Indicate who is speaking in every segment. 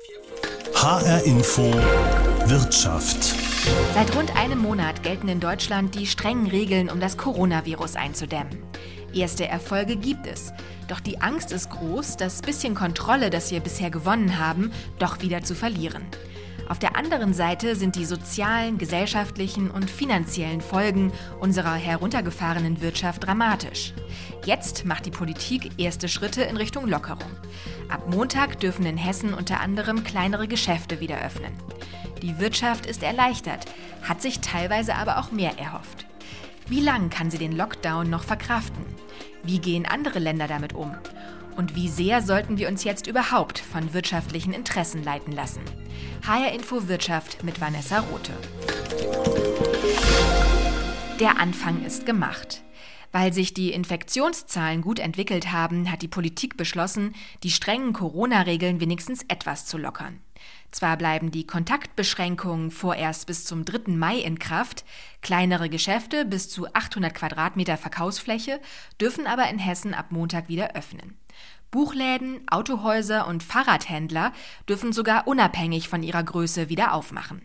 Speaker 1: HR Info Wirtschaft.
Speaker 2: Seit rund einem Monat gelten in Deutschland die strengen Regeln, um das Coronavirus einzudämmen. Erste Erfolge gibt es. Doch die Angst ist groß, das bisschen Kontrolle, das wir bisher gewonnen haben, doch wieder zu verlieren. Auf der anderen Seite sind die sozialen, gesellschaftlichen und finanziellen Folgen unserer heruntergefahrenen Wirtschaft dramatisch. Jetzt macht die Politik erste Schritte in Richtung Lockerung. Ab Montag dürfen in Hessen unter anderem kleinere Geschäfte wieder öffnen. Die Wirtschaft ist erleichtert, hat sich teilweise aber auch mehr erhofft. Wie lang kann sie den Lockdown noch verkraften? Wie gehen andere Länder damit um? Und wie sehr sollten wir uns jetzt überhaupt von wirtschaftlichen Interessen leiten lassen? HR Info Wirtschaft mit Vanessa Rothe. Der Anfang ist gemacht. Weil sich die Infektionszahlen gut entwickelt haben, hat die Politik beschlossen, die strengen Corona-Regeln wenigstens etwas zu lockern. Zwar bleiben die Kontaktbeschränkungen vorerst bis zum 3. Mai in Kraft, kleinere Geschäfte bis zu 800 Quadratmeter Verkaufsfläche dürfen aber in Hessen ab Montag wieder öffnen. Buchläden, Autohäuser und Fahrradhändler dürfen sogar unabhängig von ihrer Größe wieder aufmachen.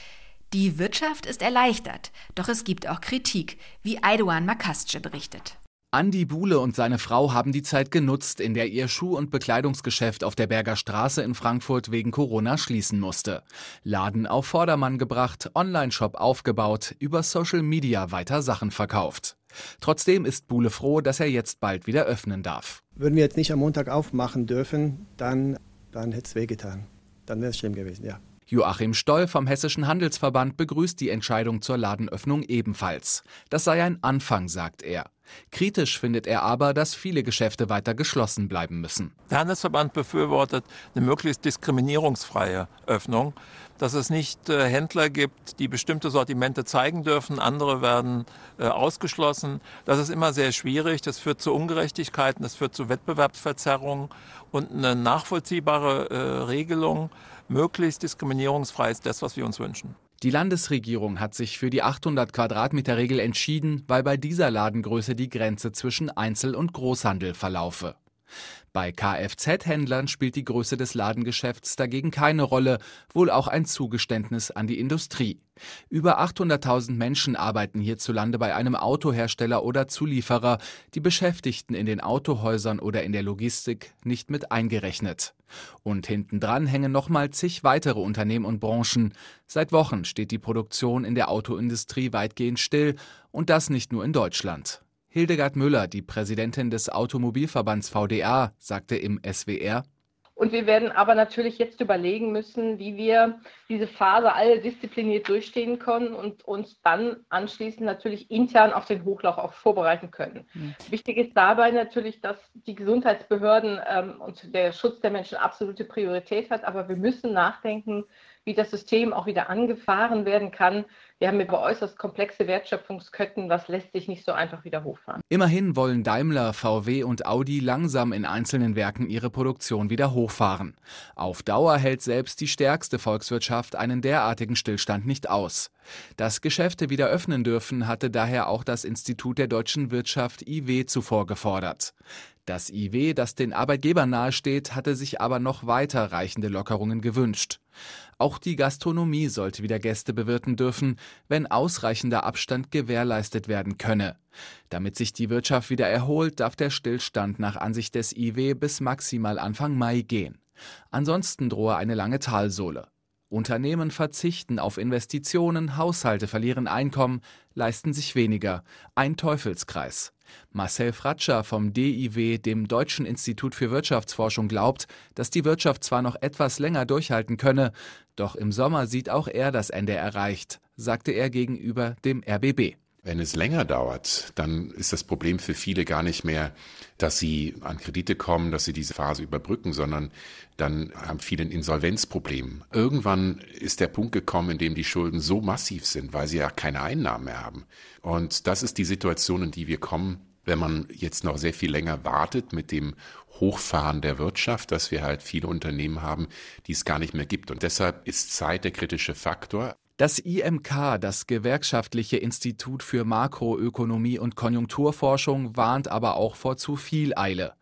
Speaker 2: Die Wirtschaft ist erleichtert, doch es gibt auch Kritik, wie Aydoğan Makasce berichtet.
Speaker 3: Andi Buhle und seine Frau haben die Zeit genutzt, in der ihr Schuh- und Bekleidungsgeschäft auf der Berger Straße in Frankfurt wegen Corona schließen musste. Laden auf Vordermann gebracht, Online-Shop aufgebaut, über Social Media weiter Sachen verkauft. Trotzdem ist Buhle froh, dass er jetzt bald wieder öffnen darf.
Speaker 4: Würden wir jetzt nicht am Montag aufmachen dürfen, dann hätte es wehgetan. Dann wäre es schlimm gewesen, ja.
Speaker 3: Joachim Stoll vom Hessischen Handelsverband begrüßt die Entscheidung zur Ladenöffnung ebenfalls. Das sei ein Anfang, sagt er. Kritisch findet er aber, dass viele Geschäfte weiter geschlossen bleiben müssen.
Speaker 5: Der Handelsverband befürwortet eine möglichst diskriminierungsfreie Öffnung, dass es nicht Händler gibt, die bestimmte Sortimente zeigen dürfen, andere werden ausgeschlossen. Das ist immer sehr schwierig, das führt zu Ungerechtigkeiten, das führt zu Wettbewerbsverzerrungen und eine nachvollziehbare Regelung, möglichst diskriminierungsfrei ist das, was wir uns wünschen.
Speaker 3: Die Landesregierung hat sich für die 800 Quadratmeter Regel entschieden, weil bei dieser Ladengröße die Grenze zwischen Einzel- und Großhandel verlaufe. Bei Kfz-Händlern spielt die Größe des Ladengeschäfts dagegen keine Rolle, wohl auch ein Zugeständnis an die Industrie. Über 800.000 Menschen arbeiten hierzulande bei einem Autohersteller oder Zulieferer, die Beschäftigten in den Autohäusern oder in der Logistik nicht mit eingerechnet. Und hintendran hängen nochmal zig weitere Unternehmen und Branchen. Seit Wochen steht die Produktion in der Autoindustrie weitgehend still und das nicht nur in Deutschland. Hildegard Müller, die Präsidentin des Automobilverbands VDA, sagte im SWR:
Speaker 6: Und wir werden aber natürlich jetzt überlegen müssen, wie wir diese Phase alle diszipliniert durchstehen können und uns dann anschließend natürlich intern auf den Hochlauf auch vorbereiten können. Wichtig ist dabei natürlich, dass die Gesundheitsbehörden und der Schutz der Menschen absolute Priorität hat, aber wir müssen nachdenken, wie das System auch wieder angefahren werden kann. Wir haben über äußerst komplexe Wertschöpfungsketten, das lässt sich nicht so einfach wieder hochfahren.
Speaker 3: Immerhin wollen Daimler, VW und Audi langsam in einzelnen Werken ihre Produktion wieder hochfahren. Auf Dauer hält selbst die stärkste Volkswirtschaft einen derartigen Stillstand nicht aus. Dass Geschäfte wieder öffnen dürfen, hatte daher auch das Institut der deutschen Wirtschaft IW zuvor gefordert. Das IW, das den Arbeitgebern nahesteht, hatte sich aber noch weiter reichende Lockerungen gewünscht. Auch die Gastronomie sollte wieder Gäste bewirten dürfen, wenn ausreichender Abstand gewährleistet werden könne. Damit sich die Wirtschaft wieder erholt, darf der Stillstand nach Ansicht des IW bis maximal Anfang Mai gehen. Ansonsten drohe eine lange Talsohle. Unternehmen verzichten auf Investitionen, Haushalte verlieren Einkommen, leisten sich weniger. Ein Teufelskreis. Marcel Fratscher vom DIW, dem Deutschen Institut für Wirtschaftsforschung, glaubt, dass die Wirtschaft zwar noch etwas länger durchhalten könne, doch im Sommer sieht auch er das Ende erreicht, sagte er gegenüber dem RBB.
Speaker 7: Wenn es länger dauert, dann ist das Problem für viele gar nicht mehr, dass sie an Kredite kommen, dass sie diese Phase überbrücken, sondern dann haben viele ein Insolvenzproblem. Irgendwann ist der Punkt gekommen, in dem die Schulden so massiv sind, weil sie ja keine Einnahmen mehr haben. Und das ist die Situation, in die wir kommen, wenn man jetzt noch sehr viel länger wartet mit dem Hochfahren der Wirtschaft, dass wir halt viele Unternehmen haben, die es gar nicht mehr gibt. Und deshalb ist Zeit der kritische Faktor.
Speaker 3: Das IMK, das Gewerkschaftliche Institut für Makroökonomie und Konjunkturforschung, warnt aber auch vor zu viel Eile.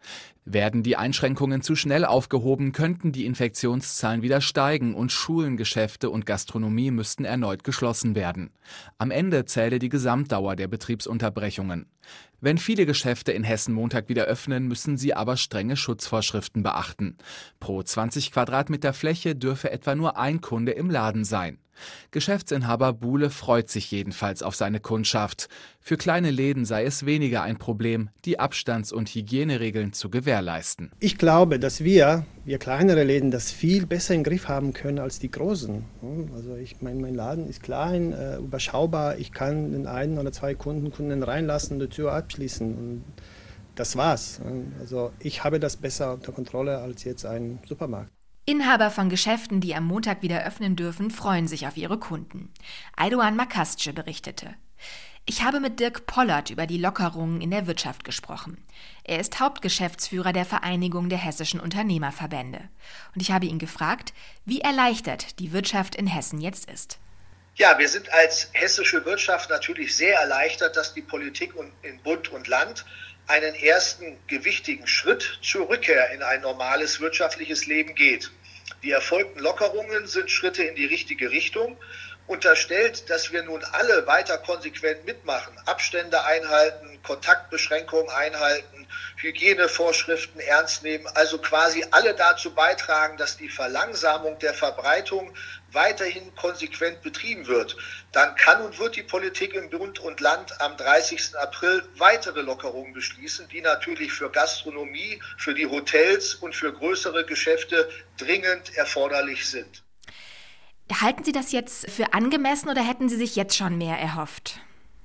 Speaker 3: Werden die Einschränkungen zu schnell aufgehoben, könnten die Infektionszahlen wieder steigen und Schulen, Geschäfte und Gastronomie müssten erneut geschlossen werden. Am Ende zähle die Gesamtdauer der Betriebsunterbrechungen. Wenn viele Geschäfte in Hessen Montag wieder öffnen, müssen sie aber strenge Schutzvorschriften beachten. Pro 20 Quadratmeter Fläche dürfe etwa nur ein Kunde im Laden sein. Geschäftsinhaber Buhle freut sich jedenfalls auf seine Kundschaft. Für kleine Läden sei es weniger ein Problem, die Abstands- und Hygieneregeln zu gewährleisten.
Speaker 4: Ich glaube, dass wir kleinere Läden das viel besser im Griff haben können als die großen. Also mein Laden ist klein, überschaubar. Ich kann den einen oder zwei Kunden reinlassen und die Tür abschließen. Und das war's. Also ich habe das besser unter Kontrolle als jetzt ein Supermarkt.
Speaker 2: Inhaber von Geschäften, die am Montag wieder öffnen dürfen, freuen sich auf ihre Kunden. Aydoğan Makasçı berichtete. Ich habe mit Dirk Pollert über die Lockerungen in der Wirtschaft gesprochen. Er ist Hauptgeschäftsführer der Vereinigung der hessischen Unternehmerverbände. Und ich habe ihn gefragt, wie erleichtert die Wirtschaft in Hessen jetzt ist.
Speaker 8: Ja, wir sind als hessische Wirtschaft natürlich sehr erleichtert, dass die Politik in Bund und Land einen ersten gewichtigen Schritt zur Rückkehr in ein normales wirtschaftliches Leben geht. Die erfolgten Lockerungen sind Schritte in die richtige Richtung. Unterstellt, dass wir nun alle weiter konsequent mitmachen, Abstände einhalten, Kontaktbeschränkungen einhalten, Hygienevorschriften ernst nehmen, also quasi alle dazu beitragen, dass die Verlangsamung der Verbreitung weiterhin konsequent betrieben wird, dann kann und wird die Politik im Bund und Land am 30. April weitere Lockerungen beschließen, die natürlich für Gastronomie, für die Hotels und für größere Geschäfte dringend erforderlich sind.
Speaker 2: Halten Sie das jetzt für angemessen oder hätten Sie sich jetzt schon mehr erhofft?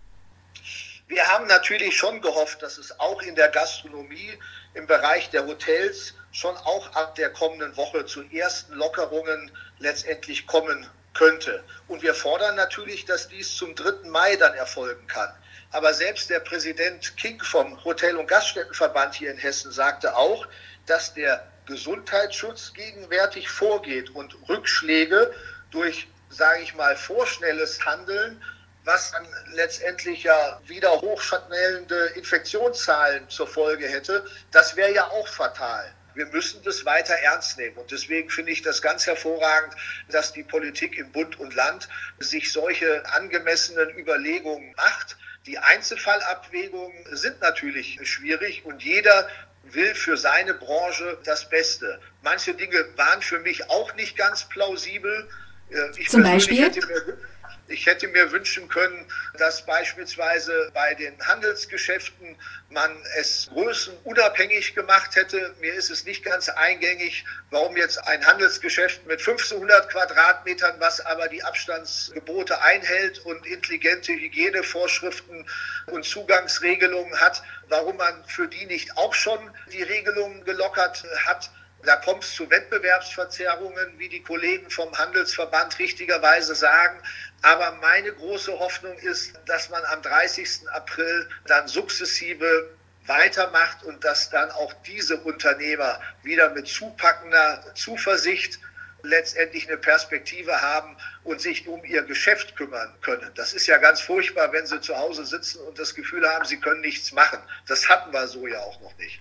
Speaker 8: Wir haben natürlich schon gehofft, dass es auch in der Gastronomie, im Bereich der Hotels schon auch ab der kommenden Woche zu ersten Lockerungen letztendlich kommen könnte. Und wir fordern natürlich, dass dies zum 3. Mai dann erfolgen kann. Aber selbst der Präsident King vom Hotel- und Gaststättenverband hier in Hessen sagte auch, dass der Gesundheitsschutz gegenwärtig vorgeht und Rückschläge durch, sage ich mal, vorschnelles Handeln, was dann letztendlich ja wieder hochschnellende Infektionszahlen zur Folge hätte, das wäre ja auch fatal. Wir müssen das weiter ernst nehmen. Und deswegen finde ich das ganz hervorragend, dass die Politik in Bund und Land sich solche angemessenen Überlegungen macht. Die Einzelfallabwägungen sind natürlich schwierig und jeder will für seine Branche das Beste. Manche Dinge waren für mich auch nicht ganz plausibel.
Speaker 2: Zum Beispiel?
Speaker 8: Ich hätte mir wünschen können, dass beispielsweise bei den Handelsgeschäften man es größenunabhängig gemacht hätte. Mir ist es nicht ganz eingängig, warum jetzt ein Handelsgeschäft mit 1500 Quadratmetern, was aber die Abstandsgebote einhält und intelligente Hygienevorschriften und Zugangsregelungen hat, warum man für die nicht auch schon die Regelungen gelockert hat. Da kommt es zu Wettbewerbsverzerrungen, wie die Kollegen vom Handelsverband richtigerweise sagen. Aber meine große Hoffnung ist, dass man am 30. April dann sukzessive weitermacht und dass dann auch diese Unternehmer wieder mit zupackender Zuversicht letztendlich eine Perspektive haben und sich um ihr Geschäft kümmern können. Das ist ja ganz furchtbar, wenn sie zu Hause sitzen und das Gefühl haben, sie können nichts machen. Das hatten wir so ja auch noch nicht.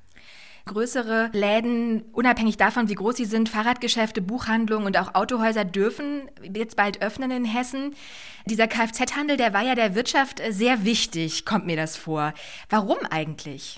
Speaker 2: Größere Läden, unabhängig davon, wie groß sie sind, Fahrradgeschäfte, Buchhandlungen und auch Autohäuser dürfen jetzt bald öffnen in Hessen. Dieser Kfz-Handel, der war ja der Wirtschaft sehr wichtig, kommt mir das vor. Warum eigentlich?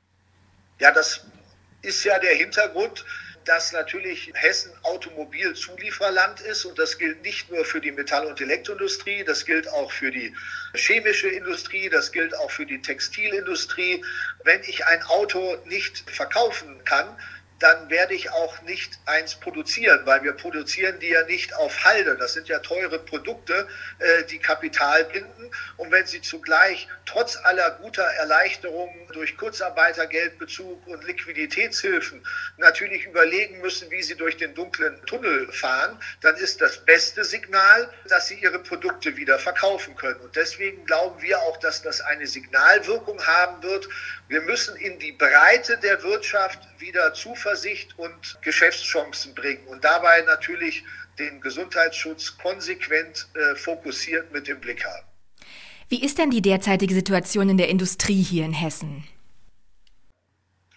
Speaker 8: Ja, das ist ja der Hintergrund, dass natürlich Hessen Automobilzulieferland ist und das gilt nicht nur für die Metall- und Elektroindustrie, das gilt auch für die chemische Industrie, das gilt auch für die Textilindustrie. Wenn ich ein Auto nicht verkaufen kann, dann werde ich auch nicht eins produzieren, weil wir produzieren die ja nicht auf Halde. Das sind ja teure Produkte, die Kapital binden. Und wenn sie zugleich trotz aller guter Erleichterungen durch Kurzarbeitergeldbezug und Liquiditätshilfen natürlich überlegen müssen, wie sie durch den dunklen Tunnel fahren, dann ist das beste Signal, dass sie ihre Produkte wieder verkaufen können. Und deswegen glauben wir auch, dass das eine Signalwirkung haben wird. Wir müssen in die Breite der Wirtschaft wieder Zuversicht und Geschäftschancen bringen und dabei natürlich den Gesundheitsschutz konsequent fokussiert mit im Blick haben.
Speaker 2: Wie ist denn die derzeitige Situation in der Industrie hier in Hessen?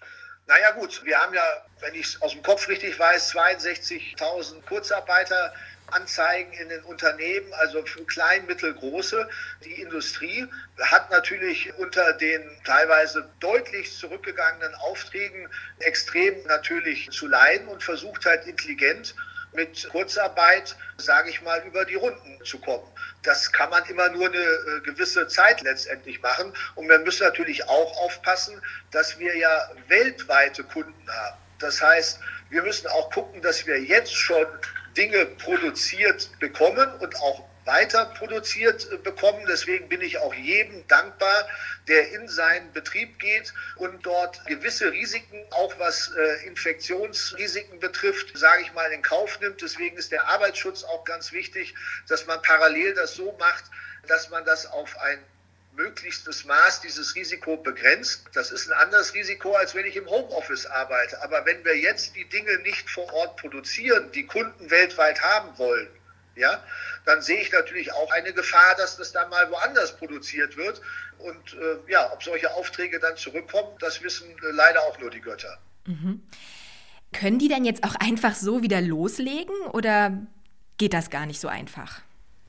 Speaker 8: Naja gut, wir haben ja, wenn ich es aus dem Kopf richtig weiß, 62.000 Kurzarbeiteranzeigen in den Unternehmen, also für klein, mittel, große. Die Industrie hat natürlich unter den teilweise deutlich zurückgegangenen Aufträgen extrem natürlich zu leiden und versucht halt intelligent mit Kurzarbeit, sage ich mal, über die Runden zu kommen. Das kann man immer nur eine gewisse Zeit letztendlich machen. Und wir müssen natürlich auch aufpassen, dass wir ja weltweite Kunden haben. Das heißt, wir müssen auch gucken, dass wir jetzt schon Dinge produziert bekommen und auch weiter produziert bekommen. Deswegen bin ich auch jedem dankbar, der in seinen Betrieb geht und dort gewisse Risiken, auch was Infektionsrisiken betrifft, sage ich mal, in Kauf nimmt. Deswegen ist der Arbeitsschutz auch ganz wichtig, dass man parallel das so macht, dass man das auf ein möglichstes Maß dieses Risiko begrenzt. Das ist ein anderes Risiko, als wenn ich im Homeoffice arbeite. Aber wenn wir jetzt die Dinge nicht vor Ort produzieren, die Kunden weltweit haben wollen, ja, dann sehe ich natürlich auch eine Gefahr, dass das dann mal woanders produziert wird. Und ob solche Aufträge dann zurückkommen, das wissen leider auch nur die Götter.
Speaker 2: Mhm. Können die denn jetzt auch einfach so wieder loslegen oder geht das gar nicht so einfach?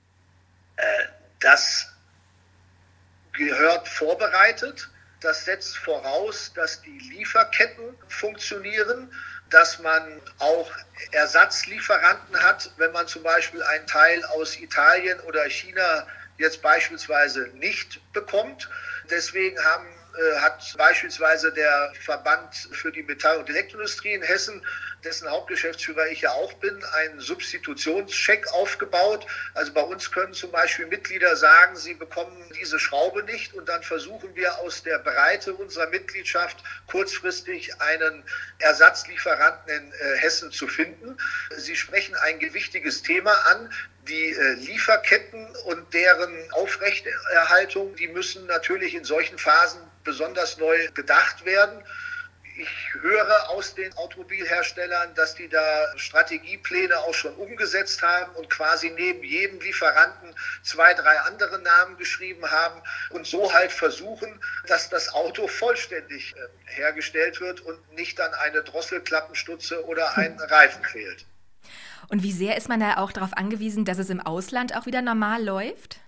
Speaker 8: Das gehört vorbereitet. Das setzt voraus, dass die Lieferketten funktionieren, dass man auch Ersatzlieferanten hat, wenn man zum Beispiel einen Teil aus Italien oder China jetzt beispielsweise nicht bekommt. Deswegen hat beispielsweise der Verband für die Metall- und Elektroindustrie in Hessen, dessen Hauptgeschäftsführer ich ja auch bin, einen Substitutionscheck aufgebaut. Also bei uns können zum Beispiel Mitglieder sagen, sie bekommen diese Schraube nicht und dann versuchen wir aus der Breite unserer Mitgliedschaft kurzfristig einen Ersatzlieferanten in Hessen zu finden. Sie sprechen ein gewichtiges Thema an. Die Lieferketten und deren Aufrechterhaltung, die müssen natürlich in solchen Phasen besonders neu gedacht werden. Ich höre aus den Automobilherstellern, dass die da Strategiepläne auch schon umgesetzt haben und quasi neben jedem Lieferanten 2, 3 andere Namen geschrieben haben und so halt versuchen, dass das Auto vollständig hergestellt wird und nicht dann eine Drosselklappenstutze oder ein Reifen fehlt.
Speaker 2: Und wie sehr ist man da auch darauf angewiesen, dass es im Ausland auch wieder normal läuft?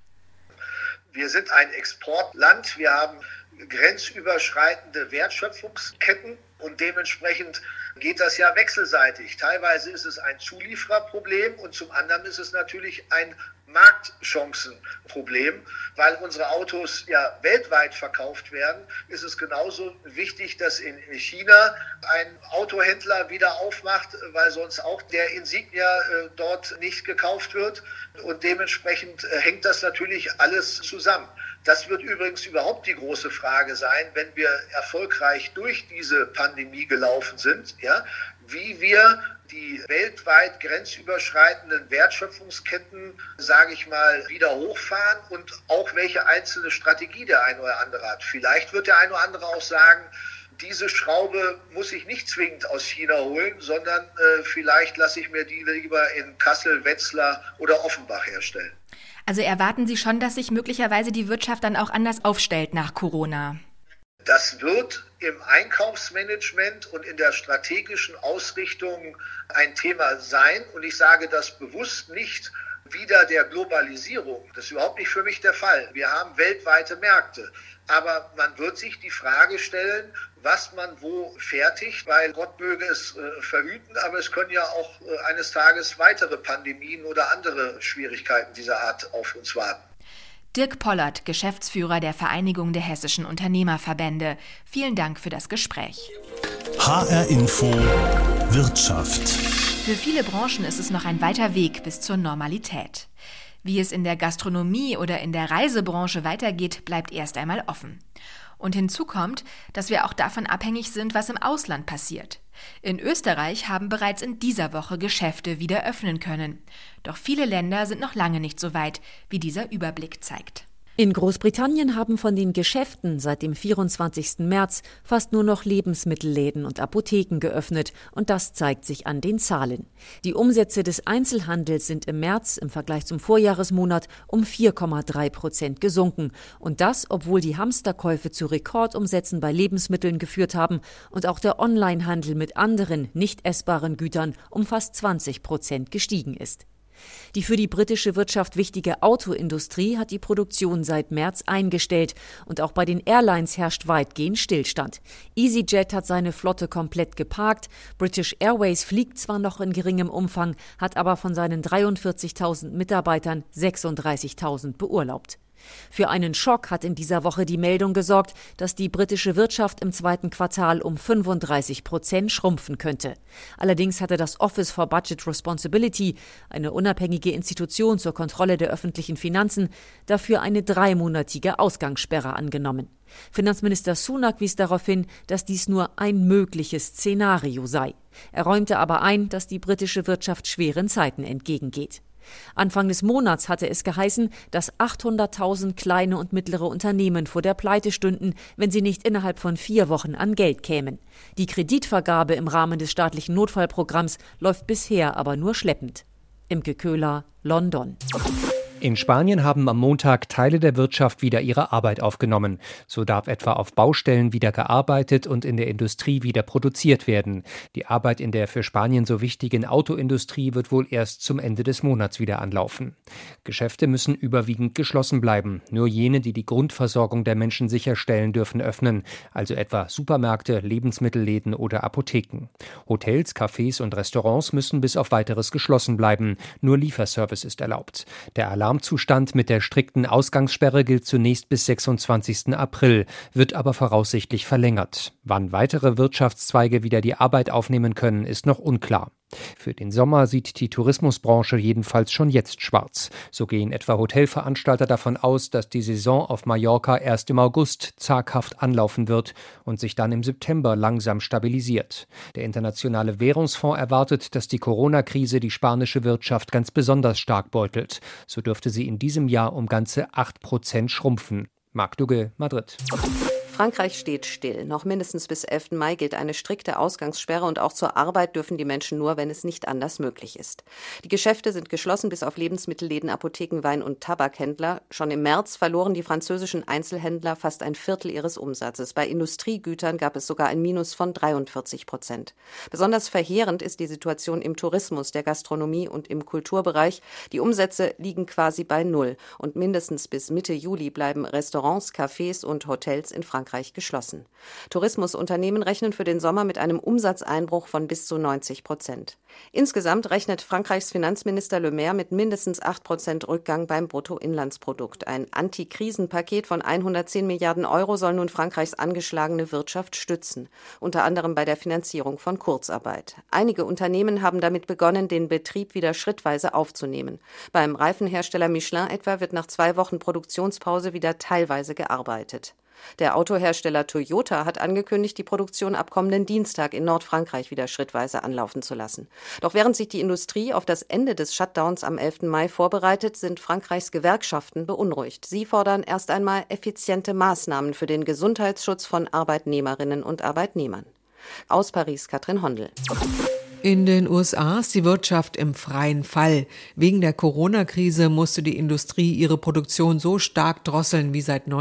Speaker 8: Wir sind ein Exportland. Wir haben grenzüberschreitende Wertschöpfungsketten und dementsprechend geht das ja wechselseitig. Teilweise ist es ein Zuliefererproblem und zum anderen ist es natürlich ein Marktchancenproblem, weil unsere Autos ja weltweit verkauft werden, ist es genauso wichtig, dass in China ein Autohändler wieder aufmacht, weil sonst auch der Insignia dort nicht gekauft wird und dementsprechend hängt das natürlich alles zusammen. Das wird übrigens überhaupt die große Frage sein, wenn wir erfolgreich durch diese Pandemie gelaufen sind, ja, wie wir die weltweit grenzüberschreitenden Wertschöpfungsketten, sage ich mal, wieder hochfahren und auch welche einzelne Strategie der eine oder andere hat. Vielleicht wird der eine oder andere auch sagen, diese Schraube muss ich nicht zwingend aus China holen, sondern vielleicht lasse ich mir die lieber in Kassel, Wetzlar oder Offenbach herstellen.
Speaker 2: Also erwarten Sie schon, dass sich möglicherweise die Wirtschaft dann auch anders aufstellt nach Corona?
Speaker 8: Das wird im Einkaufsmanagement und in der strategischen Ausrichtung ein Thema sein. Und ich sage das bewusst nicht wider der Globalisierung. Das ist überhaupt nicht für mich der Fall. Wir haben weltweite Märkte. Aber man wird sich die Frage stellen, was man wo fertigt, weil Gott möge es verhüten, aber es können ja auch eines Tages weitere Pandemien oder andere Schwierigkeiten dieser Art auf uns warten.
Speaker 2: Dirk Pollert, Geschäftsführer der Vereinigung der hessischen Unternehmerverbände. Vielen Dank für das Gespräch.
Speaker 1: HR Info Wirtschaft.
Speaker 2: Für viele Branchen ist es noch ein weiter Weg bis zur Normalität. Wie es in der Gastronomie oder in der Reisebranche weitergeht, bleibt erst einmal offen. Und hinzu kommt, dass wir auch davon abhängig sind, was im Ausland passiert. In Österreich haben bereits in dieser Woche Geschäfte wieder öffnen können. Doch viele Länder sind noch lange nicht so weit, wie dieser Überblick zeigt.
Speaker 9: In Großbritannien haben von den Geschäften seit dem 24. März fast nur noch Lebensmittelläden und Apotheken geöffnet und das zeigt sich an den Zahlen. Die Umsätze des Einzelhandels sind im März im Vergleich zum Vorjahresmonat um 4,3% gesunken und das, obwohl die Hamsterkäufe zu Rekordumsätzen bei Lebensmitteln geführt haben und auch der Onlinehandel mit anderen nicht essbaren Gütern um fast 20% gestiegen ist. Die für die britische Wirtschaft wichtige Autoindustrie hat die Produktion seit März eingestellt und auch bei den Airlines herrscht weitgehend Stillstand. EasyJet hat seine Flotte komplett geparkt, British Airways fliegt zwar noch in geringem Umfang, hat aber von seinen 43.000 Mitarbeitern 36.000 beurlaubt. Für einen Schock hat in dieser Woche die Meldung gesorgt, dass die britische Wirtschaft im zweiten Quartal um 35% schrumpfen könnte. Allerdings hatte das Office for Budget Responsibility, eine unabhängige Institution zur Kontrolle der öffentlichen Finanzen, dafür eine 3-monatige Ausgangssperre angenommen. Finanzminister Sunak wies darauf hin, dass dies nur ein mögliches Szenario sei. Er räumte aber ein, dass die britische Wirtschaft schweren Zeiten entgegengeht. Anfang des Monats hatte es geheißen, dass 800.000 kleine und mittlere Unternehmen vor der Pleite stünden, wenn sie nicht innerhalb von 4 Wochen an Geld kämen. Die Kreditvergabe im Rahmen des staatlichen Notfallprogramms läuft bisher aber nur schleppend. Imke Köhler, London.
Speaker 10: In Spanien haben am Montag Teile der Wirtschaft wieder ihre Arbeit aufgenommen. So darf etwa auf Baustellen wieder gearbeitet und in der Industrie wieder produziert werden. Die Arbeit in der für Spanien so wichtigen Autoindustrie wird wohl erst zum Ende des Monats wieder anlaufen. Geschäfte müssen überwiegend geschlossen bleiben. Nur jene, die die Grundversorgung der Menschen sicherstellen, dürfen öffnen, also etwa Supermärkte, Lebensmittelläden oder Apotheken. Hotels, Cafés und Restaurants müssen bis auf Weiteres geschlossen bleiben. Nur Lieferservice ist erlaubt. Der Alarmzustand mit der strikten Ausgangssperre gilt zunächst bis 26. April, wird aber voraussichtlich verlängert. Wann weitere Wirtschaftszweige wieder die Arbeit aufnehmen können, ist noch unklar. Für den Sommer sieht die Tourismusbranche jedenfalls schon jetzt schwarz. So gehen etwa Hotelveranstalter davon aus, dass die Saison auf Mallorca erst im August zaghaft anlaufen wird und sich dann im September langsam stabilisiert. Der Internationale Währungsfonds erwartet, dass die Corona-Krise die spanische Wirtschaft ganz besonders stark beutelt. So dürfte sie in diesem Jahr um ganze 8% schrumpfen. Marc Dugge, Madrid.
Speaker 11: Frankreich steht still. Noch mindestens bis 11. Mai gilt eine strikte Ausgangssperre und auch zur Arbeit dürfen die Menschen nur, wenn es nicht anders möglich ist. Die Geschäfte sind geschlossen bis auf Lebensmittelläden, Apotheken, Wein- und Tabakhändler. Schon im März verloren die französischen Einzelhändler fast ein Viertel ihres Umsatzes. Bei Industriegütern gab es sogar ein Minus von 43%. Besonders verheerend ist die Situation im Tourismus, der Gastronomie und im Kulturbereich. Die Umsätze liegen quasi bei Null und mindestens bis Mitte Juli bleiben Restaurants, Cafés und Hotels in Frankreich geschlossen. Tourismusunternehmen rechnen für den Sommer mit einem Umsatzeinbruch von bis zu 90%. Insgesamt rechnet Frankreichs Finanzminister Le Maire mit mindestens 8% Rückgang beim Bruttoinlandsprodukt. Ein Antikrisenpaket von 110 Milliarden Euro soll nun Frankreichs angeschlagene Wirtschaft stützen, unter anderem bei der Finanzierung von Kurzarbeit. Einige Unternehmen haben damit begonnen, den Betrieb wieder schrittweise aufzunehmen. Beim Reifenhersteller Michelin etwa wird nach 2 Wochen Produktionspause wieder teilweise gearbeitet. Der Autohersteller Toyota hat angekündigt, die Produktion ab kommenden Dienstag in Nordfrankreich wieder schrittweise anlaufen zu lassen. Doch während sich die Industrie auf das Ende des Shutdowns am 11. Mai vorbereitet, sind Frankreichs Gewerkschaften beunruhigt. Sie fordern erst einmal effiziente Maßnahmen für den Gesundheitsschutz von Arbeitnehmerinnen und Arbeitnehmern. Aus Paris, Katrin Hondel.
Speaker 12: In den USA ist die Wirtschaft im freien Fall. Wegen der Corona-Krise musste die Industrie ihre Produktion so stark drosseln wie seit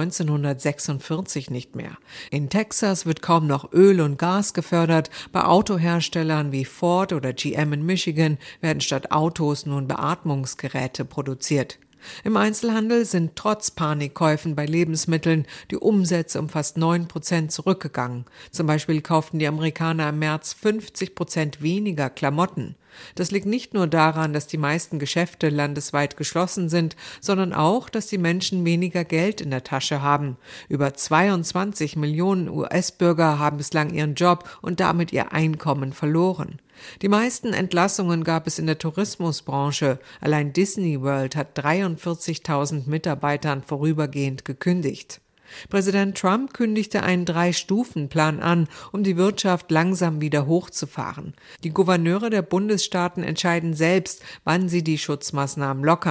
Speaker 12: 1946 nicht mehr. In Texas wird kaum noch Öl und Gas gefördert. Bei Autoherstellern wie Ford oder GM in Michigan werden statt Autos nun Beatmungsgeräte produziert. Im Einzelhandel sind trotz Panikkäufen bei Lebensmitteln die Umsätze um fast 9% zurückgegangen. Zum Beispiel kauften die Amerikaner im März 50% weniger Klamotten. Das liegt nicht nur daran, dass die meisten Geschäfte landesweit geschlossen sind, sondern auch, dass die Menschen weniger Geld in der Tasche haben. Über 22 Millionen US-Bürger haben bislang ihren Job und damit ihr Einkommen verloren. Die meisten Entlassungen gab es in der Tourismusbranche. Allein Disney World hat 43.000 Mitarbeitern vorübergehend gekündigt. Präsident Trump kündigte einen 3-Stufen-Plan an, um die Wirtschaft langsam wieder hochzufahren. Die Gouverneure der Bundesstaaten entscheiden selbst, wann sie die Schutzmaßnahmen lockern.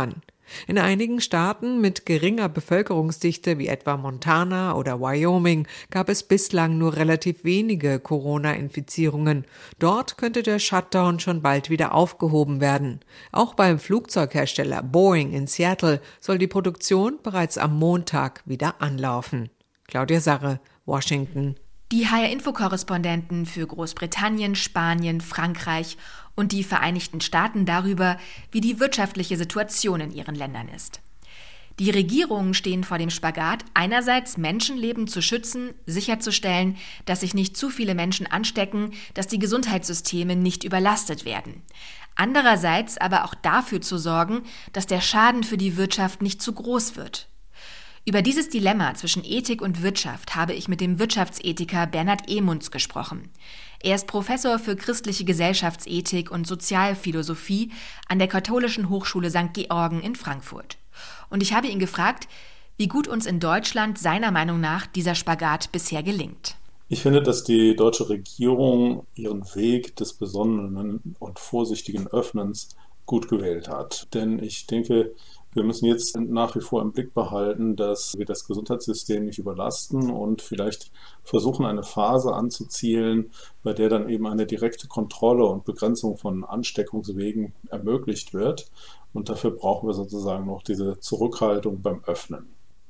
Speaker 12: In einigen Staaten mit geringer Bevölkerungsdichte wie etwa Montana oder Wyoming gab es bislang nur relativ wenige Corona-Infizierungen. Dort könnte der Shutdown schon bald wieder aufgehoben werden. Auch beim Flugzeughersteller Boeing in Seattle soll die Produktion bereits am Montag wieder anlaufen. Claudia Sarre, Washington.
Speaker 2: Die HR-Info-Korrespondenten für Großbritannien, Spanien, Frankreich und die Vereinigten Staaten darüber, wie die wirtschaftliche Situation in ihren Ländern ist. Die Regierungen stehen vor dem Spagat, einerseits Menschenleben zu schützen, sicherzustellen, dass sich nicht zu viele Menschen anstecken, dass die Gesundheitssysteme nicht überlastet werden. Andererseits aber auch dafür zu sorgen, dass der Schaden für die Wirtschaft nicht zu groß wird. Über dieses Dilemma zwischen Ethik und Wirtschaft habe ich mit dem Wirtschaftsethiker Bernhard Emunds gesprochen. Er ist Professor für christliche Gesellschaftsethik und Sozialphilosophie an der Katholischen Hochschule St. Georgen in Frankfurt. Und ich habe ihn gefragt, wie gut uns in Deutschland seiner Meinung nach dieser Spagat bisher gelingt.
Speaker 13: Ich finde, dass die deutsche Regierung ihren Weg des besonnenen und vorsichtigen Öffnens gut gewählt hat. Denn ich denke, wir müssen jetzt nach wie vor im Blick behalten, dass wir das Gesundheitssystem nicht überlasten und vielleicht versuchen, eine Phase anzuzielen, bei der dann eben eine direkte Kontrolle und Begrenzung von Ansteckungswegen ermöglicht wird. Und dafür brauchen wir sozusagen noch diese Zurückhaltung beim Öffnen.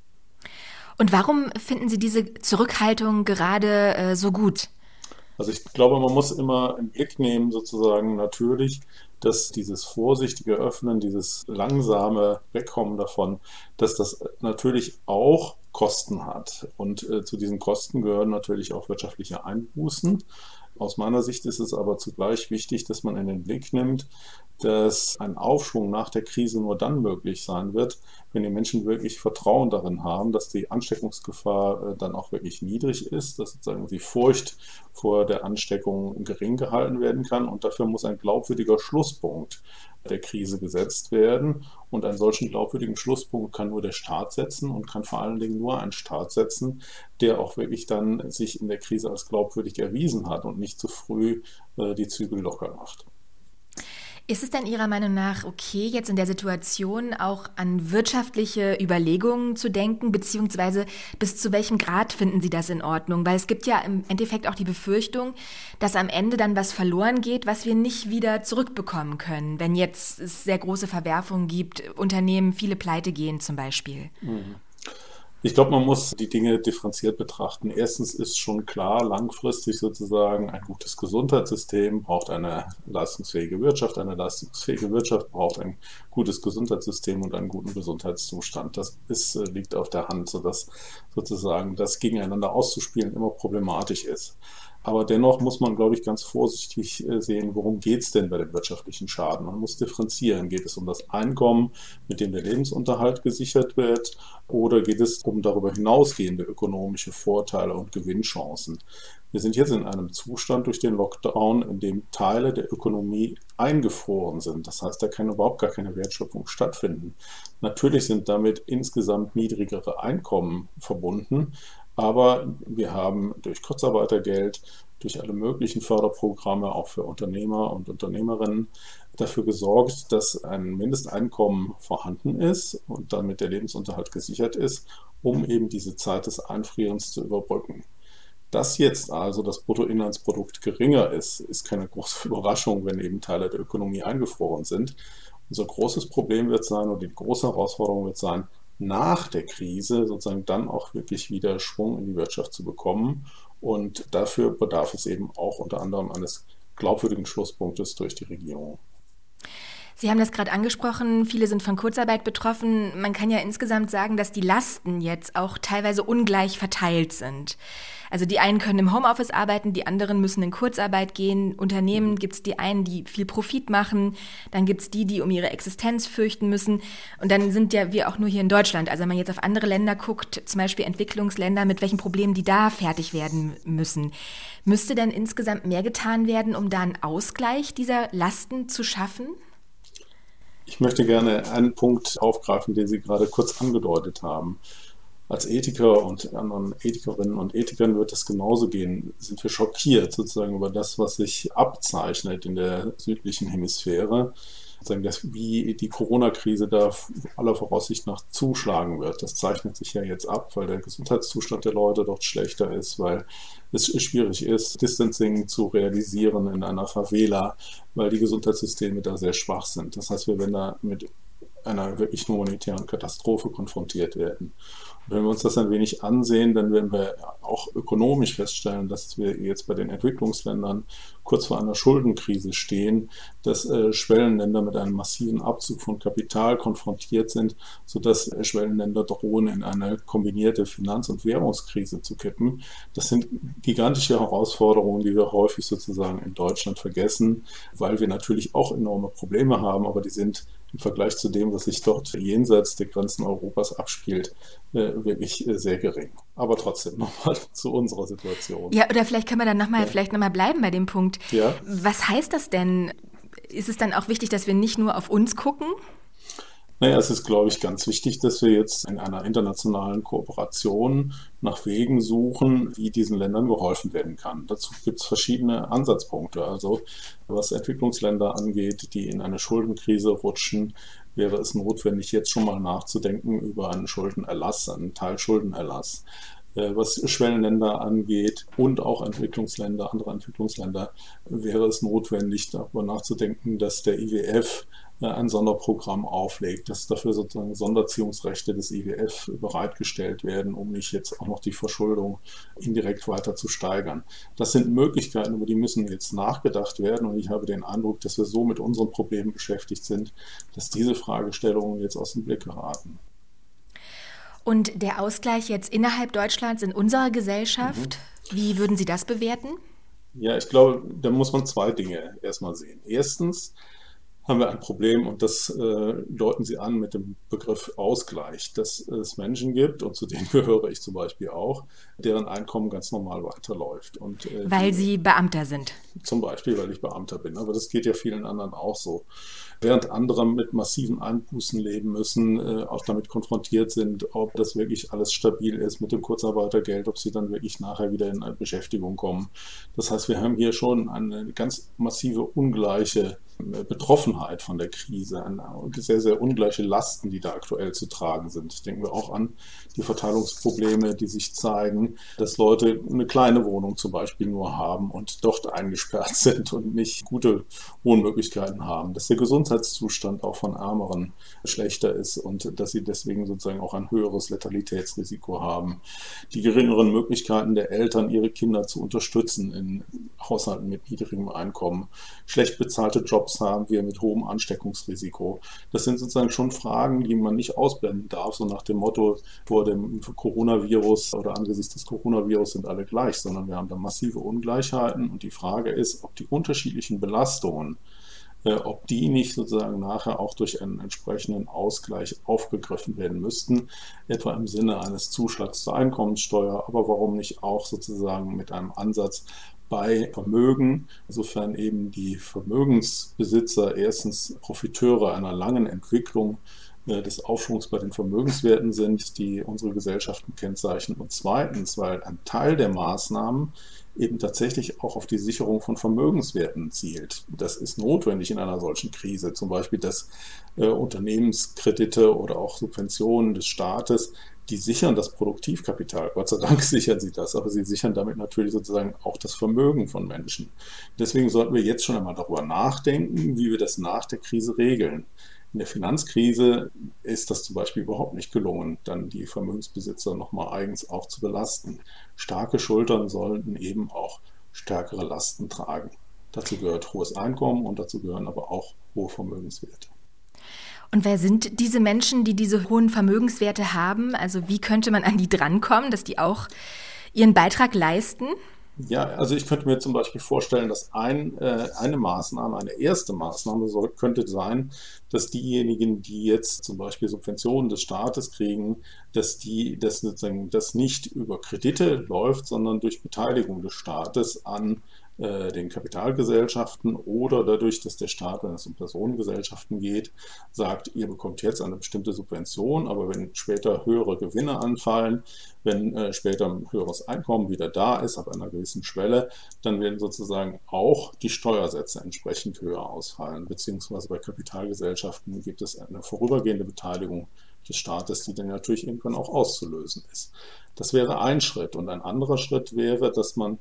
Speaker 2: Und warum finden Sie diese Zurückhaltung gerade so gut?
Speaker 13: Also ich glaube, man muss immer im Blick nehmen, sozusagen natürlich, dass dieses vorsichtige Öffnen, dieses langsame Wegkommen davon, dass das natürlich auch Kosten hat. Und zu diesen Kosten gehören natürlich auch wirtschaftliche Einbußen. Aus meiner Sicht ist es aber zugleich wichtig, dass man in den Blick nimmt, dass ein Aufschwung nach der Krise nur dann möglich sein wird, wenn die Menschen wirklich Vertrauen darin haben, dass die Ansteckungsgefahr dann auch wirklich niedrig ist, dass sozusagen die Furcht vor der Ansteckung gering gehalten werden kann. Und dafür muss ein glaubwürdiger Schlusspunkt der Krise gesetzt werden. Und einen solchen glaubwürdigen Schlusspunkt kann nur der Staat setzen und kann vor allen Dingen nur ein Staat setzen, der auch wirklich dann sich in der Krise als glaubwürdig erwiesen hat und nicht zu früh die Zügel locker macht.
Speaker 2: Ist es denn Ihrer Meinung nach okay, jetzt in der Situation auch an wirtschaftliche Überlegungen zu denken, beziehungsweise bis zu welchem Grad finden Sie das in Ordnung? Weil es gibt ja im Endeffekt auch die Befürchtung, dass am Ende dann was verloren geht, was wir nicht wieder zurückbekommen können, wenn jetzt es sehr große Verwerfungen gibt, Unternehmen viele pleite gehen zum Beispiel.
Speaker 13: Ich glaube, man muss die Dinge differenziert betrachten. Erstens ist schon klar, langfristig sozusagen ein gutes Gesundheitssystem braucht eine leistungsfähige Wirtschaft. Eine leistungsfähige Wirtschaft braucht ein gutes Gesundheitssystem und einen guten Gesundheitszustand. Das liegt auf der Hand, sodass sozusagen das gegeneinander auszuspielen immer problematisch ist. Aber dennoch muss man, glaube ich, ganz vorsichtig sehen, worum geht es denn bei dem wirtschaftlichen Schaden. Man muss differenzieren. Geht es um das Einkommen, mit dem der Lebensunterhalt gesichert wird, oder geht es um darüber hinausgehende ökonomische Vorteile und Gewinnchancen? Wir sind jetzt in einem Zustand durch den Lockdown, in dem Teile der Ökonomie eingefroren sind. Das heißt, da kann überhaupt gar keine Wertschöpfung stattfinden. Natürlich sind damit insgesamt niedrigere Einkommen verbunden, aber wir haben durch Kurzarbeitergeld, durch alle möglichen Förderprogramme, auch für Unternehmer und Unternehmerinnen, dafür gesorgt, dass ein Mindesteinkommen vorhanden ist und damit der Lebensunterhalt gesichert ist, um eben diese Zeit des Einfrierens zu überbrücken. Dass jetzt also das Bruttoinlandsprodukt geringer ist, ist keine große Überraschung, wenn eben Teile der Ökonomie eingefroren sind. Unser großes Problem wird sein, oder die große Herausforderung wird sein, nach der Krise sozusagen dann auch wirklich wieder Schwung in die Wirtschaft zu bekommen. Und dafür bedarf es eben auch unter anderem eines glaubwürdigen Schlusspunktes durch die Regierung.
Speaker 2: Sie haben das gerade angesprochen, viele sind von Kurzarbeit betroffen. Man kann ja insgesamt sagen, dass die Lasten jetzt auch teilweise ungleich verteilt sind. Also die einen können im Homeoffice arbeiten, die anderen müssen in Kurzarbeit gehen. Unternehmen gibt es die einen, die viel Profit machen, dann gibt es die um ihre Existenz fürchten müssen. Und dann sind ja wir auch nur hier in Deutschland. Also wenn man jetzt auf andere Länder guckt, zum Beispiel Entwicklungsländer, mit welchen Problemen die da fertig werden müssen. Müsste denn insgesamt mehr getan werden, um da einen Ausgleich dieser Lasten zu schaffen?
Speaker 13: Ich möchte gerne einen Punkt aufgreifen, den Sie gerade kurz angedeutet haben. Als Ethiker und anderen Ethikerinnen und Ethikern wird es genauso gehen. Sind wir schockiert sozusagen über das, was sich abzeichnet in der südlichen Hemisphäre. wie die Corona-Krise da aller Voraussicht nach zuschlagen wird. Das zeichnet sich ja jetzt ab, weil der Gesundheitszustand der Leute dort schlechter ist, weil es schwierig ist, Distancing zu realisieren in einer Favela, weil die Gesundheitssysteme da sehr schwach sind. Das heißt, wir werden da mit einer wirklich humanitären Katastrophe konfrontiert werden. Und wenn wir uns das ein wenig ansehen, dann werden wir auch ökonomisch feststellen, dass wir jetzt bei den Entwicklungsländern kurz vor einer Schuldenkrise stehen, dass Schwellenländer mit einem massiven Abzug von Kapital konfrontiert sind, sodass Schwellenländer drohen, in eine kombinierte Finanz- und Währungskrise zu kippen. Das sind gigantische Herausforderungen, die wir häufig sozusagen in Deutschland vergessen, weil wir natürlich auch enorme Probleme haben, aber die sind im Vergleich zu dem, was sich dort jenseits der Grenzen Europas abspielt, wirklich sehr gering. Aber trotzdem nochmal zu unserer Situation.
Speaker 2: Ja, oder vielleicht können wir dann nochmal bleiben bei dem Punkt.
Speaker 13: Ja.
Speaker 2: Was heißt das denn? Ist es dann auch wichtig, dass wir nicht nur auf uns gucken?
Speaker 13: Naja, es ist, glaube ich, ganz wichtig, dass wir jetzt in einer internationalen Kooperation nach Wegen suchen, wie diesen Ländern geholfen werden kann. Dazu gibt es verschiedene Ansatzpunkte. Also was Entwicklungsländer angeht, die in eine Schuldenkrise rutschen, wäre es notwendig, jetzt schon mal nachzudenken über einen Schuldenerlass, einen Teilschuldenerlass. Was Schwellenländer angeht und auch andere Entwicklungsländer, wäre es notwendig, darüber nachzudenken, dass der IWF ein Sonderprogramm auflegt, dass dafür sozusagen Sonderziehungsrechte des IWF bereitgestellt werden, um nicht jetzt auch noch die Verschuldung indirekt weiter zu steigern. Das sind Möglichkeiten, über die müssen jetzt nachgedacht werden, und ich habe den Eindruck, dass wir so mit unseren Problemen beschäftigt sind, dass diese Fragestellungen jetzt aus dem Blick geraten.
Speaker 2: Und der Ausgleich jetzt innerhalb Deutschlands in unserer Gesellschaft, wie würden Sie das bewerten?
Speaker 13: Ja, ich glaube, da muss man zwei Dinge erstmal sehen. Erstens haben wir ein Problem, und das deuten Sie an mit dem Begriff Ausgleich, dass es Menschen gibt, und zu denen gehöre ich zum Beispiel auch, deren Einkommen ganz normal weiterläuft. Und,
Speaker 2: weil Sie Beamter sind?
Speaker 13: Zum Beispiel, weil ich Beamter bin, aber das geht ja vielen anderen auch so. Während andere mit massiven Einbußen leben müssen, auch damit konfrontiert sind, ob das wirklich alles stabil ist mit dem Kurzarbeitergeld, ob sie dann wirklich nachher wieder in eine Beschäftigung kommen. Das heißt, wir haben hier schon eine ganz massive ungleiche Betroffenheit von der Krise, sehr, sehr ungleiche Lasten, die da aktuell zu tragen sind. Denken wir auch an die Verteilungsprobleme, die sich zeigen, dass Leute eine kleine Wohnung zum Beispiel nur haben und dort eingesperrt sind und nicht gute Wohnmöglichkeiten haben, dass der Gesundheitszustand auch von Ärmeren schlechter ist und dass sie deswegen sozusagen auch ein höheres Letalitätsrisiko haben. Die geringeren Möglichkeiten der Eltern, ihre Kinder zu unterstützen in Haushalten mit niedrigem Einkommen, schlecht bezahlte Jobs haben wir mit hohem Ansteckungsrisiko. Das sind sozusagen schon Fragen, die man nicht ausblenden darf, so nach dem Motto, vor dem Coronavirus oder angesichts des Coronavirus sind alle gleich, sondern wir haben da massive Ungleichheiten, und die Frage ist, ob die unterschiedlichen Belastungen, ob die nicht sozusagen nachher auch durch einen entsprechenden Ausgleich aufgegriffen werden müssten, etwa im Sinne eines Zuschlags zur Einkommenssteuer, aber warum nicht auch sozusagen mit einem Ansatz bei Vermögen, insofern eben die Vermögensbesitzer erstens Profiteure einer langen Entwicklung des Aufschwungs bei den Vermögenswerten sind, die unsere Gesellschaften kennzeichnen, und zweitens, weil ein Teil der Maßnahmen eben tatsächlich auch auf die Sicherung von Vermögenswerten zielt. Das ist notwendig in einer solchen Krise, zum Beispiel, dass Unternehmenskredite oder auch Subventionen des Staates, die sichern das Produktivkapital. Gott sei Dank sichern sie das, aber sie sichern damit natürlich sozusagen auch das Vermögen von Menschen. Deswegen sollten wir jetzt schon einmal darüber nachdenken, wie wir das nach der Krise regeln. In der Finanzkrise ist das zum Beispiel überhaupt nicht gelungen, dann die Vermögensbesitzer nochmal eigens auch zu belasten. Starke Schultern sollten eben auch stärkere Lasten tragen. Dazu gehört hohes Einkommen, und dazu gehören aber auch hohe Vermögenswerte.
Speaker 2: Und wer sind diese Menschen, die diese hohen Vermögenswerte haben? Also wie könnte man an die drankommen, dass die auch ihren Beitrag leisten?
Speaker 13: Ja, also ich könnte mir zum Beispiel vorstellen, dass eine erste Maßnahme könnte sein, dass diejenigen, die jetzt zum Beispiel Subventionen des Staates kriegen, dass das nicht über Kredite läuft, sondern durch Beteiligung des Staates an den Kapitalgesellschaften oder dadurch, dass der Staat, wenn es um Personengesellschaften geht, sagt, ihr bekommt jetzt eine bestimmte Subvention, aber wenn später höhere Gewinne anfallen, wenn später ein höheres Einkommen wieder da ist, ab einer gewissen Schwelle, dann werden sozusagen auch die Steuersätze entsprechend höher ausfallen, beziehungsweise bei Kapitalgesellschaften gibt es eine vorübergehende Beteiligung des Staates, die dann natürlich irgendwann auch auszulösen ist. Das wäre ein Schritt. Und ein anderer Schritt wäre, dass man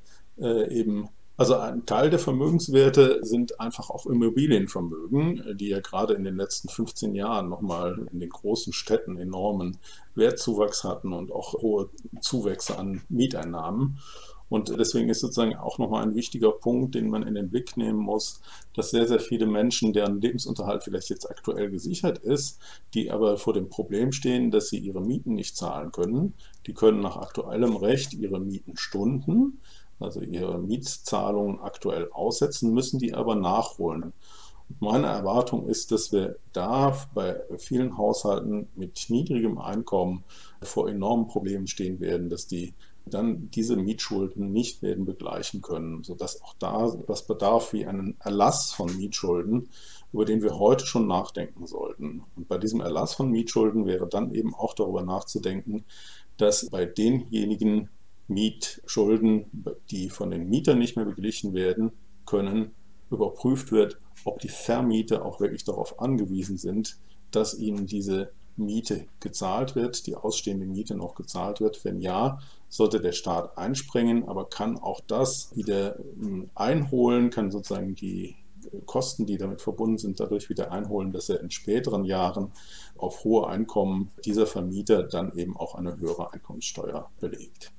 Speaker 13: also ein Teil der Vermögenswerte sind einfach auch Immobilienvermögen, die ja gerade in den letzten 15 Jahren nochmal in den großen Städten enormen Wertzuwachs hatten und auch hohe Zuwächse an Mieteinnahmen. Und deswegen ist sozusagen auch nochmal ein wichtiger Punkt, den man in den Blick nehmen muss, dass sehr, sehr viele Menschen, deren Lebensunterhalt vielleicht jetzt aktuell gesichert ist, die aber vor dem Problem stehen, dass sie ihre Mieten nicht zahlen können. Die können nach aktuellem Recht ihre Mieten stunden, also ihre Mietzahlungen aktuell aussetzen, müssen die aber nachholen. Und meine Erwartung ist, dass wir da bei vielen Haushalten mit niedrigem Einkommen vor enormen Problemen stehen werden, dass die dann diese Mietschulden nicht werden begleichen können, sodass auch da das bedarf wie einen Erlass von Mietschulden, über den wir heute schon nachdenken sollten. Und bei diesem Erlass von Mietschulden wäre dann eben auch darüber nachzudenken, dass bei denjenigen Mietschulden, die von den Mietern nicht mehr beglichen werden können, überprüft wird, ob die Vermieter auch wirklich darauf angewiesen sind, dass ihnen diese Miete gezahlt wird, die ausstehende Miete noch gezahlt wird. Wenn ja, sollte der Staat einspringen, aber kann auch das wieder einholen, kann sozusagen die Kosten, die damit verbunden sind, dadurch wieder einholen, dass er in späteren Jahren auf hohe Einkommen dieser Vermieter dann eben auch eine höhere Einkommenssteuer belegt.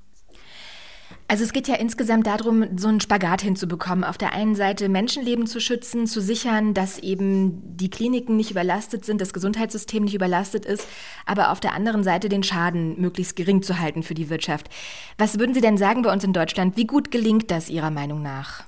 Speaker 2: Also es geht ja insgesamt darum, so einen Spagat hinzubekommen. Auf der einen Seite Menschenleben zu schützen, zu sichern, dass eben die Kliniken nicht überlastet sind, das Gesundheitssystem nicht überlastet ist, aber auf der anderen Seite den Schaden möglichst gering zu halten für die Wirtschaft. Was würden Sie denn sagen bei uns in Deutschland? Wie gut gelingt das Ihrer Meinung nach?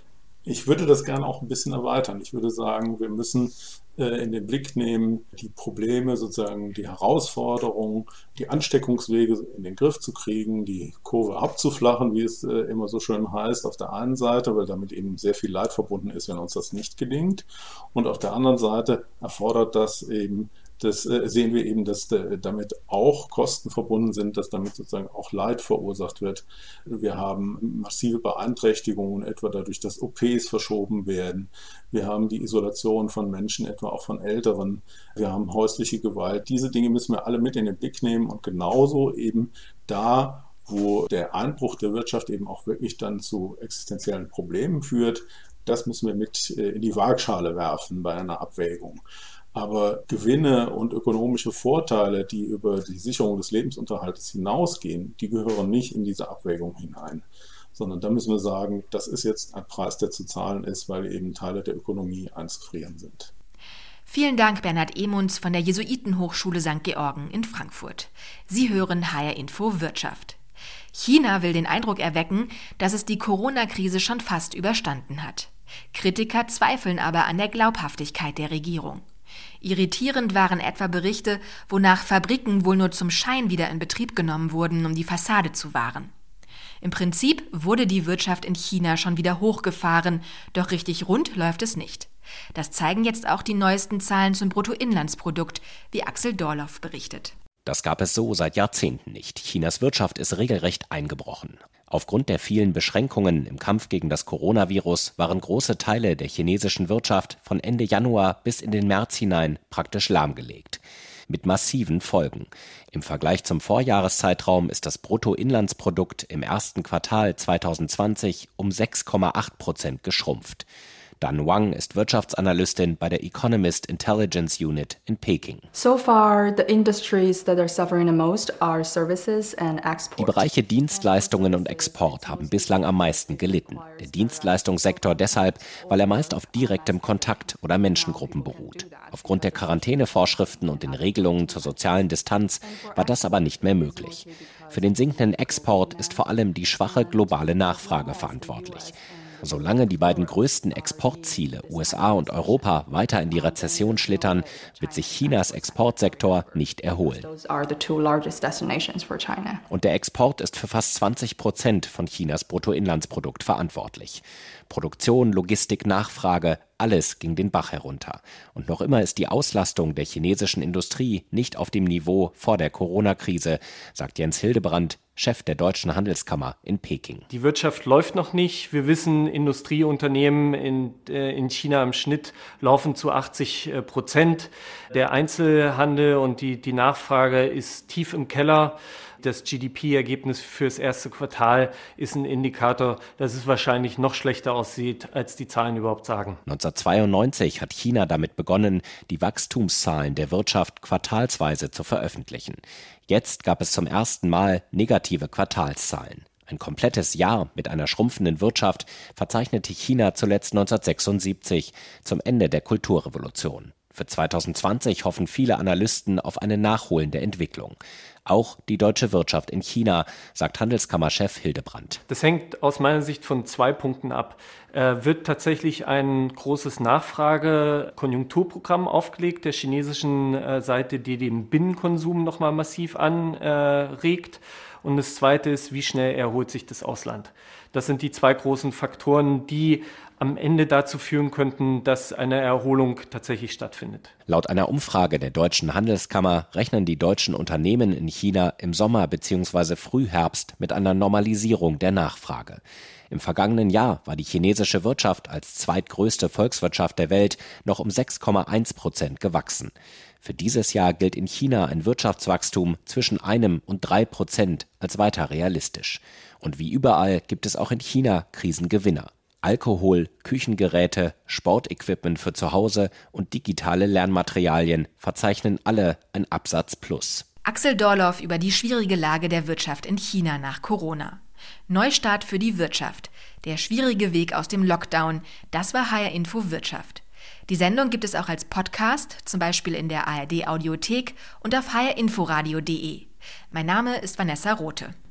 Speaker 13: Ich würde das gerne auch ein bisschen erweitern. Ich würde sagen, wir müssen in den Blick nehmen, die Probleme, sozusagen die Herausforderungen, die Ansteckungswege in den Griff zu kriegen, die Kurve abzuflachen, wie es immer so schön heißt, auf der einen Seite, weil damit eben sehr viel Leid verbunden ist, wenn uns das nicht gelingt. Und auf der anderen Seite erfordert das eben, das sehen wir eben, dass damit auch Kosten verbunden sind, dass damit sozusagen auch Leid verursacht wird. Wir haben massive Beeinträchtigungen, etwa dadurch, dass OPs verschoben werden. Wir haben die Isolation von Menschen, etwa auch von Älteren. Wir haben häusliche Gewalt. Diese Dinge müssen wir alle mit in den Blick nehmen und genauso eben da, wo der Einbruch der Wirtschaft eben auch wirklich dann zu existenziellen Problemen führt, das müssen wir mit in die Waagschale werfen bei einer Abwägung. Aber Gewinne und ökonomische Vorteile, die über die Sicherung des Lebensunterhaltes hinausgehen, die gehören nicht in diese Abwägung hinein. Sondern da müssen wir sagen, das ist jetzt ein Preis, der zu zahlen ist, weil eben Teile der Ökonomie einzufrieren sind.
Speaker 2: Vielen Dank, Bernhard Emunds von der Jesuitenhochschule St. Georgen in Frankfurt. Sie hören HR Info Wirtschaft. China will den Eindruck erwecken, dass es die Corona-Krise schon fast überstanden hat. Kritiker zweifeln aber an der Glaubhaftigkeit der Regierung. Irritierend waren etwa Berichte, wonach Fabriken wohl nur zum Schein wieder in Betrieb genommen wurden, um die Fassade zu wahren. Im Prinzip wurde die Wirtschaft in China schon wieder hochgefahren, doch richtig rund läuft es nicht. Das zeigen jetzt auch die neuesten Zahlen zum Bruttoinlandsprodukt, wie Axel Dorloff berichtet.
Speaker 14: Das gab es so seit Jahrzehnten nicht. Chinas Wirtschaft ist regelrecht eingebrochen. Aufgrund der vielen Beschränkungen im Kampf gegen das Coronavirus waren große Teile der chinesischen Wirtschaft von Ende Januar bis in den März hinein praktisch lahmgelegt. Mit massiven Folgen. Im Vergleich zum Vorjahreszeitraum ist das Bruttoinlandsprodukt im ersten Quartal 2020 um 6,8% geschrumpft. Dan Wang ist Wirtschaftsanalystin bei der Economist Intelligence Unit in Peking.
Speaker 15: So far, the industries that are suffering the most are services and export.
Speaker 14: Die Bereiche Dienstleistungen und Export haben bislang am meisten gelitten. Der Dienstleistungssektor deshalb, weil er meist auf direktem Kontakt oder Menschengruppen beruht. Aufgrund der Quarantänevorschriften und den Regelungen zur sozialen Distanz war das aber nicht mehr möglich. Für den sinkenden Export ist vor allem die schwache globale Nachfrage verantwortlich. Solange die beiden größten Exportziele, USA und Europa, weiter in die Rezession schlittern, wird sich Chinas Exportsektor nicht erholen. Und der Export ist für fast 20% von Chinas Bruttoinlandsprodukt verantwortlich. Produktion, Logistik, Nachfrage, alles ging den Bach herunter. Und noch immer ist die Auslastung der chinesischen Industrie nicht auf dem Niveau vor der Corona-Krise, sagt Jens Hildebrand, Chef der Deutschen Handelskammer in Peking.
Speaker 16: Die Wirtschaft läuft noch nicht. Wir wissen, Industrieunternehmen in China im Schnitt laufen zu 80%. Der Einzelhandel und die Nachfrage ist tief im Keller. Das GDP-Ergebnis fürs erste Quartal ist ein Indikator, dass es wahrscheinlich noch schlechter aussieht, als die Zahlen überhaupt sagen.
Speaker 14: 1992 hat China damit begonnen, die Wachstumszahlen der Wirtschaft quartalsweise zu veröffentlichen. Jetzt gab es zum ersten Mal negative Quartalszahlen. Ein komplettes Jahr mit einer schrumpfenden Wirtschaft verzeichnete China zuletzt 1976 zum Ende der Kulturrevolution. Für 2020 hoffen viele Analysten auf eine nachholende Entwicklung. Auch die deutsche Wirtschaft in China, sagt Handelskammerchef Hildebrand.
Speaker 16: Das hängt aus meiner Sicht von 2 Punkten ab. Wird tatsächlich ein großes Nachfrage-Konjunkturprogramm aufgelegt der chinesischen Seite, die den Binnenkonsum nochmal massiv anregt. Und das Zweite ist, wie schnell erholt sich das Ausland. Das sind die 2 großen Faktoren, die am Ende dazu führen könnten, dass eine Erholung tatsächlich stattfindet.
Speaker 14: Laut einer Umfrage der Deutschen Handelskammer rechnen die deutschen Unternehmen in China im Sommer bzw. Frühherbst mit einer Normalisierung der Nachfrage. Im vergangenen Jahr war die chinesische Wirtschaft als zweitgrößte Volkswirtschaft der Welt noch um 6,1% gewachsen. Für dieses Jahr gilt in China ein Wirtschaftswachstum zwischen 1 und 3% als weiter realistisch. Und wie überall gibt es auch in China Krisengewinner. Alkohol, Küchengeräte, Sportequipment für zu Hause und digitale Lernmaterialien verzeichnen alle ein Absatzplus.
Speaker 2: Axel Dorloff über die schwierige Lage der Wirtschaft in China nach Corona. Neustart für die Wirtschaft. Der schwierige Weg aus dem Lockdown. Das war HR Info Wirtschaft. Die Sendung gibt es auch als Podcast, zum Beispiel in der ARD Audiothek und auf hrinforadio.de. Mein Name ist Vanessa Rothe.